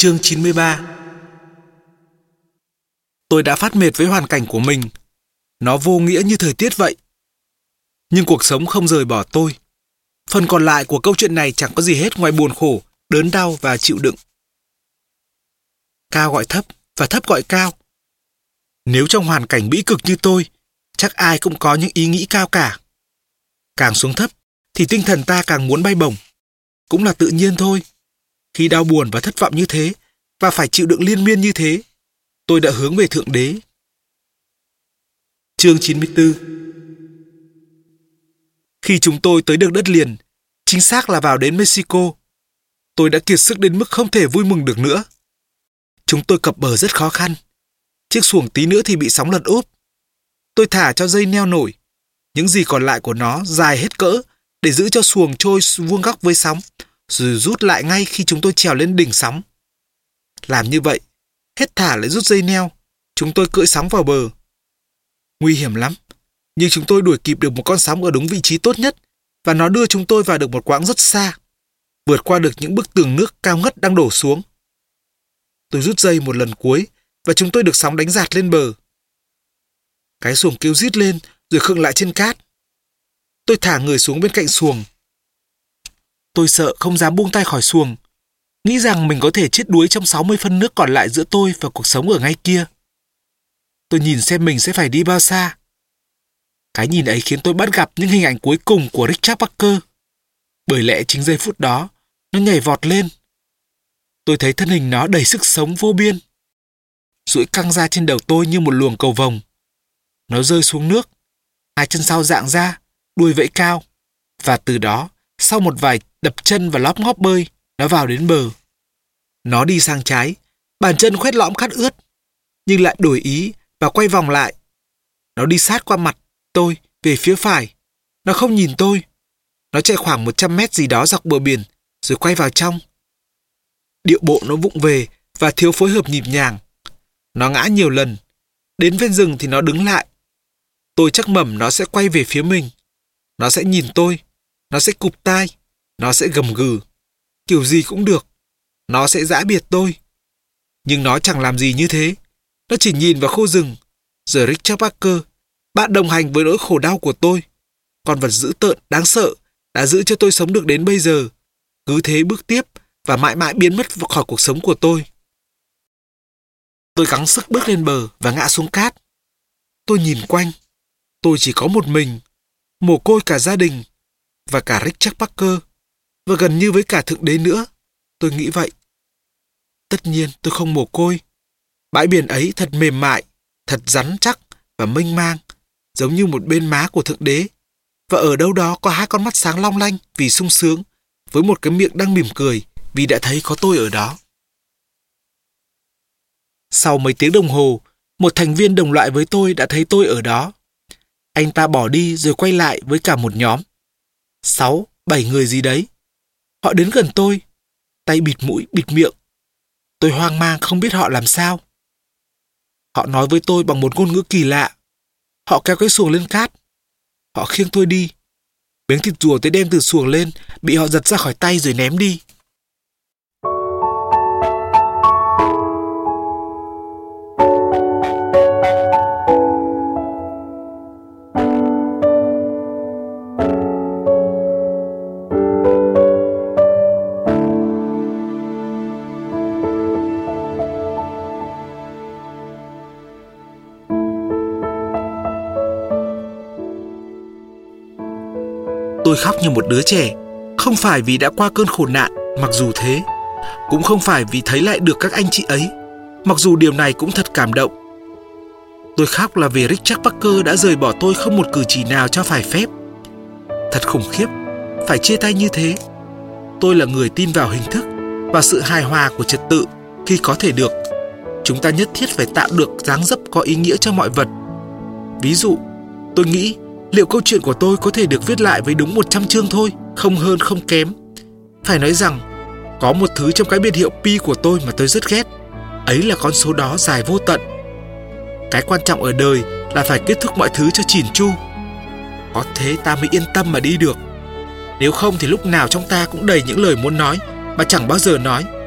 Chương 93. Tôi đã phát mệt với hoàn cảnh của mình. Nó vô nghĩa như thời tiết vậy. Nhưng cuộc sống không rời bỏ tôi. Phần còn lại của câu chuyện này chẳng có gì hết ngoài buồn khổ, đớn đau và chịu đựng. Cao gọi thấp và thấp gọi cao. Nếu trong hoàn cảnh bĩ cực như tôi, chắc ai cũng có những ý nghĩ cao cả. Càng xuống thấp thì tinh thần ta càng muốn bay bổng. Cũng là tự nhiên thôi. Khi đau buồn và thất vọng như thế, và phải chịu đựng liên miên như thế, tôi đã hướng về Thượng Đế. Chương 94. Khi chúng tôi tới được đất liền, chính xác là vào đến Mexico, tôi đã kiệt sức đến mức không thể vui mừng được nữa. Chúng tôi cập bờ rất khó khăn. Chiếc xuồng tí nữa thì bị sóng lật úp. Tôi thả cho dây neo nổi. Những gì còn lại của nó dài hết cỡ để giữ cho xuồng trôi vuông góc với sóng, rồi rút lại ngay khi chúng tôi trèo lên đỉnh sóng. Làm như vậy, hết thả lại rút dây neo, chúng tôi cưỡi sóng vào bờ. Nguy hiểm lắm, nhưng chúng tôi đuổi kịp được một con sóng ở đúng vị trí tốt nhất, và nó đưa chúng tôi vào được một quãng rất xa, vượt qua được những bức tường nước cao ngất đang đổ xuống. Tôi rút dây một lần cuối, và chúng tôi được sóng đánh dạt lên bờ. Cái xuồng kêu rít lên, rồi khựng lại trên cát. Tôi thả người xuống bên cạnh xuồng. Tôi sợ không dám buông tay khỏi xuồng, nghĩ rằng mình có thể chết đuối trong 60 phân nước còn lại giữa tôi và cuộc sống ở ngay kia. Tôi nhìn xem mình sẽ phải đi bao xa. Cái nhìn ấy khiến tôi bắt gặp những hình ảnh cuối cùng của Richard Parker. Bởi lẽ chính giây phút đó, nó nhảy vọt lên. Tôi thấy thân hình nó đầy sức sống vô biên, duỗi căng ra trên đầu tôi như một luồng cầu vồng. Nó rơi xuống nước, hai chân sau dạng ra, đuôi vẫy cao, và từ đó, sau một vài đập chân và lóp ngóp bơi, nó vào đến bờ. Nó đi sang trái, bàn chân khoét lõm khát ướt, nhưng lại đổi ý và quay vòng lại. Nó đi sát qua mặt tôi về phía phải. Nó không nhìn tôi. Nó chạy khoảng 100 mét gì đó dọc bờ biển, rồi quay vào trong. Điệu bộ nó vụng về và thiếu phối hợp nhịp nhàng. Nó ngã nhiều lần. Đến ven rừng thì nó đứng lại. Tôi chắc mẩm nó sẽ quay về phía mình. Nó sẽ nhìn tôi. Nó sẽ cụp tai. Nó sẽ gầm gừ. Kiểu gì cũng được. Nó sẽ giã biệt tôi. Nhưng nó chẳng làm gì như thế. Nó chỉ nhìn vào khu rừng. Rồi Richard Parker, bạn đồng hành với nỗi khổ đau của tôi, con vật dữ tợn, đáng sợ, đã giữ cho tôi sống được đến bây giờ, cứ thế bước tiếp và mãi mãi biến mất khỏi cuộc sống của tôi. Tôi gắng sức bước lên bờ và ngã xuống cát. Tôi nhìn quanh. Tôi chỉ có một mình, mồ côi cả gia đình, và cả Richard Parker, và gần như với cả Thượng Đế nữa. Tôi nghĩ vậy. Tất nhiên tôi không mồ côi. Bãi biển ấy thật mềm mại, thật rắn chắc và mênh mang, giống như một bên má của Thượng Đế. Và ở đâu đó có hai con mắt sáng long lanh vì sung sướng, với một cái miệng đang mỉm cười vì đã thấy có tôi ở đó. Sau mấy tiếng đồng hồ, một thành viên đồng loại với tôi đã thấy tôi ở đó. Anh ta bỏ đi rồi quay lại với cả một nhóm 6-7 người gì đấy. Họ đến gần tôi, tay bịt mũi bịt miệng. Tôi hoang mang không biết họ làm sao. Họ nói với tôi bằng một ngôn ngữ kỳ lạ. Họ kéo cái xuồng lên cát. Họ khiêng tôi đi. Miếng thịt rùa tôi đem từ xuồng lên bị họ giật ra khỏi tay rồi ném đi. Tôi khóc như một đứa trẻ, không phải vì đã qua cơn khổ nạn, mặc dù thế, cũng không phải vì thấy lại được các anh chị ấy, mặc dù điều này cũng thật cảm động. Tôi khóc là vì Richard Parker đã rời bỏ tôi không một cử chỉ nào cho phải phép. Thật khủng khiếp, phải chia tay như thế. Tôi là người tin vào hình thức, vào sự hài hòa của trật tự khi có thể được. Chúng ta nhất thiết phải tạo được dáng dấp có ý nghĩa cho mọi vật. Ví dụ, tôi nghĩ liệu câu chuyện của tôi có thể được viết lại với đúng 100 chương thôi, không hơn không kém. Phải nói rằng, có một thứ trong cái biệt hiệu pi của tôi mà tôi rất ghét. Ấy là con số đó dài vô tận. Cái quan trọng ở đời là phải kết thúc mọi thứ cho chỉn chu. Có thế ta mới yên tâm mà đi được. Nếu không thì lúc nào trong ta cũng đầy những lời muốn nói mà chẳng bao giờ nói.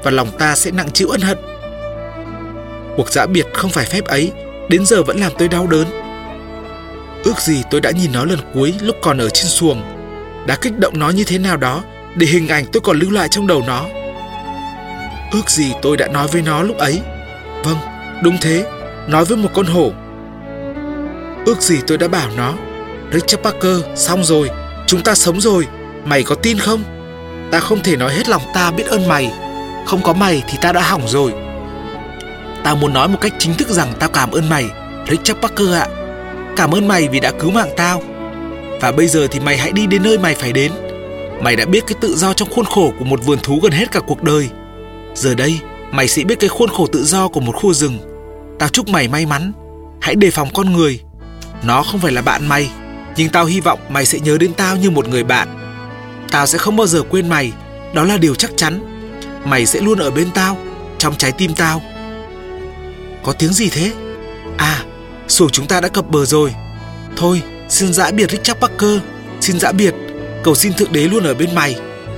và lòng ta sẽ nặng chịu ân hận. Cuộc giã biệt không phải phép ấy, đến giờ vẫn làm tôi đau đớn. Ước gì tôi đã nhìn nó lần cuối lúc còn ở trên xuồng, đã kích động nó như thế nào đó để hình ảnh tôi còn lưu lại trong đầu nó. Ước gì tôi đã nói với nó lúc ấy. Vâng, đúng thế, nói với một con hổ. Ước gì tôi đã bảo nó: Richard Parker, xong rồi, chúng ta sống rồi, mày có tin không? Ta không thể nói hết lòng ta biết ơn mày. Không có mày thì ta đã hỏng rồi. Tao muốn nói một cách chính thức rằng tao cảm ơn mày, Richard Parker ạ. Cảm ơn mày vì đã cứu mạng tao. Và bây giờ thì mày hãy đi đến nơi mày phải đến. Mày đã biết cái tự do trong khuôn khổ của một vườn thú gần hết cả cuộc đời. Giờ đây, mày sẽ biết cái khuôn khổ tự do của một khu rừng. Tao chúc mày may mắn. Hãy đề phòng con người. Nó không phải là bạn mày, nhưng tao hy vọng mày sẽ nhớ đến tao như một người bạn. Tao sẽ không bao giờ quên mày, đó là điều chắc chắn. Mày sẽ luôn ở bên tao, trong trái tim tao. Có tiếng gì thế? À, xuồng chúng ta đã cập bờ rồi. Thôi, xin giã biệt Richard Parker. Xin giã biệt. Cầu xin Thượng Đế luôn ở bên mày.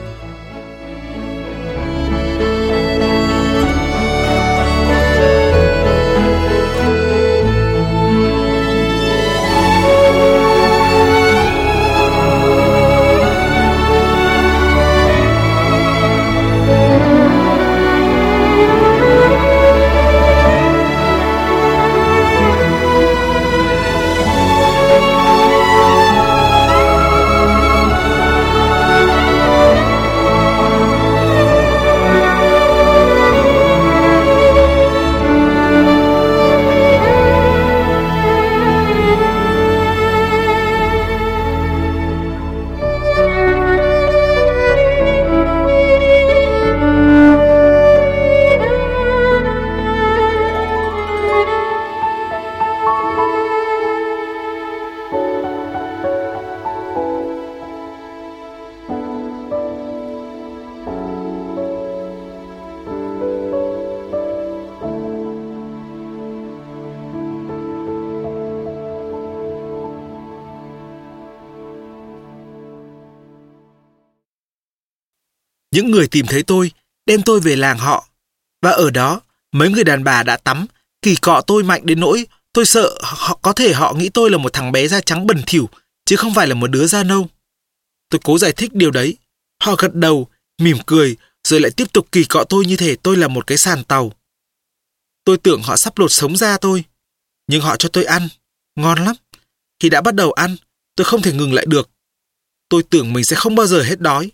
Những người tìm thấy tôi, đem tôi về làng họ. Và ở đó, mấy người đàn bà đã tắm, kỳ cọ tôi mạnh đến nỗi tôi sợ có thể họ nghĩ tôi là một thằng bé da trắng bẩn thỉu, chứ không phải là một đứa da nâu. Tôi cố giải thích điều đấy. Họ gật đầu, mỉm cười, rồi lại tiếp tục kỳ cọ tôi như thể tôi là một cái sàn tàu. Tôi tưởng họ sắp lột sống da tôi, nhưng họ cho tôi ăn. Ngon lắm. Khi đã bắt đầu ăn, tôi không thể ngừng lại được. Tôi tưởng mình sẽ không bao giờ hết đói.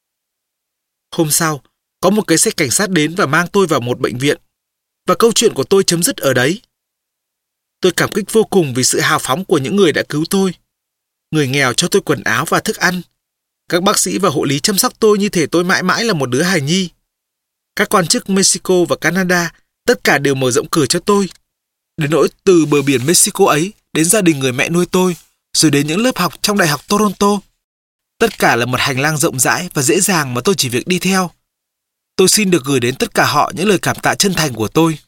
Hôm sau, có một cái xe cảnh sát đến và mang tôi vào một bệnh viện. Và câu chuyện của tôi chấm dứt ở đấy. Tôi cảm kích vô cùng vì sự hào phóng của những người đã cứu tôi. Người nghèo cho tôi quần áo và thức ăn. Các bác sĩ và hộ lý chăm sóc tôi như thể tôi mãi mãi là một đứa hài nhi. Các quan chức Mexico và Canada tất cả đều mở rộng cửa cho tôi. Đến nỗi từ bờ biển Mexico ấy đến gia đình người mẹ nuôi tôi, rồi đến những lớp học trong Đại học Toronto. Tất cả là một hành lang rộng rãi và dễ dàng mà tôi chỉ việc đi theo. Tôi xin được gửi đến tất cả họ những lời cảm tạ chân thành của tôi.